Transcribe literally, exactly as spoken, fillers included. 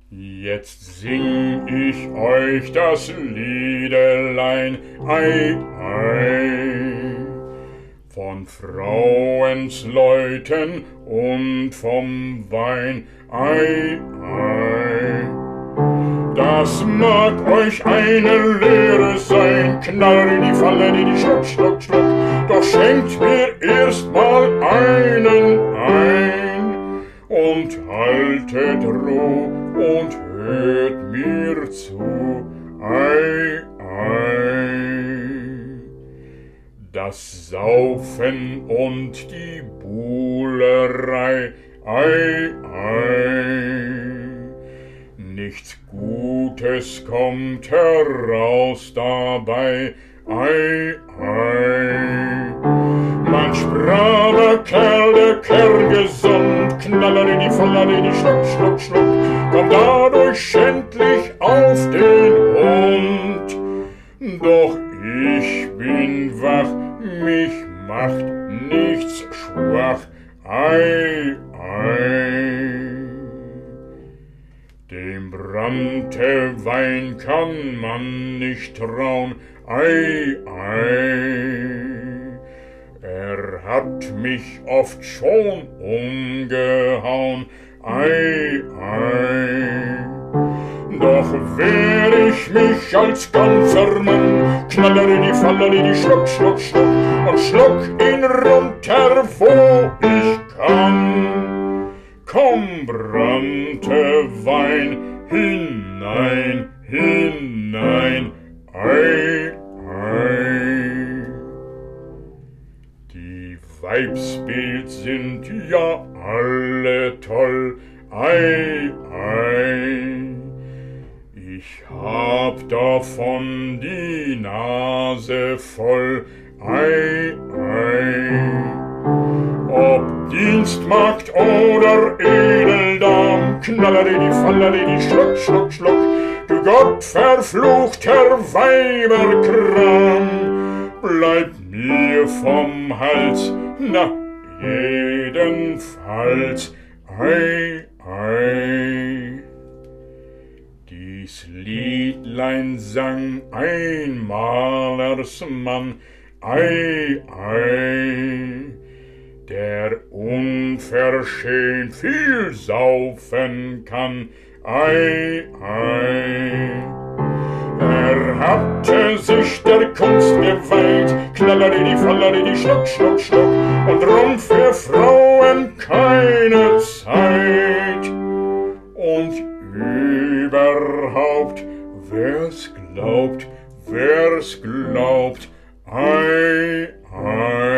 Jetzt sing ich euch das Liedelein, ei, ei, von Frauensleuten und vom Wein, ei, ei. Das mag euch eine Lehre sein, Knaller in die Falle, die die Schluck, Schluck, Schluck, doch schenkt mir erst mal einen ein und haltet Ruh und hört mir zu, ei, ei. Das Saufen und die Buhlerei, ei, ei. Nichts Gutes kommt heraus dabei, ei, ei. Manch braver Kerl, der kerngesund, Knaller in die Falle, in die Schluck, Schluck, Schluck, kommt dadurch schändlich auf den Hund. Doch ich bin wach, mich macht nichts schwach, ei, ei. Dem Branntwein kann man nicht trauen, ei, ei. Er hat mich oft schon umgehauen, ei, ei. Doch wehr ich mich als ganzer Mann, Knaller in die Falle, in die Schluck, Schluck, Schluck, und schluck ihn runter, wo ich kann. Komm, Branntwein, hinein, hinein, ei, ei. Die Weibsbild sind ja alle toll, ei, ei. Ich hab davon die Nase voll, ei, ei. Ob Dienstmagd oder Edeldam, Knaller in die Falle, in die Schluck, Schluck, Schluck, du gottverfluchter Weiberkram, bleib mir vom Hals, na jedenfalls, ei, ei. Dies Liedlein sang ein Malersmann, ei, ei, der unverschämt viel saufen kann, ei, ei. Er hatte sich der Kunst geweiht, Knaller in die Falle, in die Schluck, Schluck, Schluck, und drum für Frauen keine Zeit. Und überhaupt, wer's glaubt, wer's glaubt, ei, ei.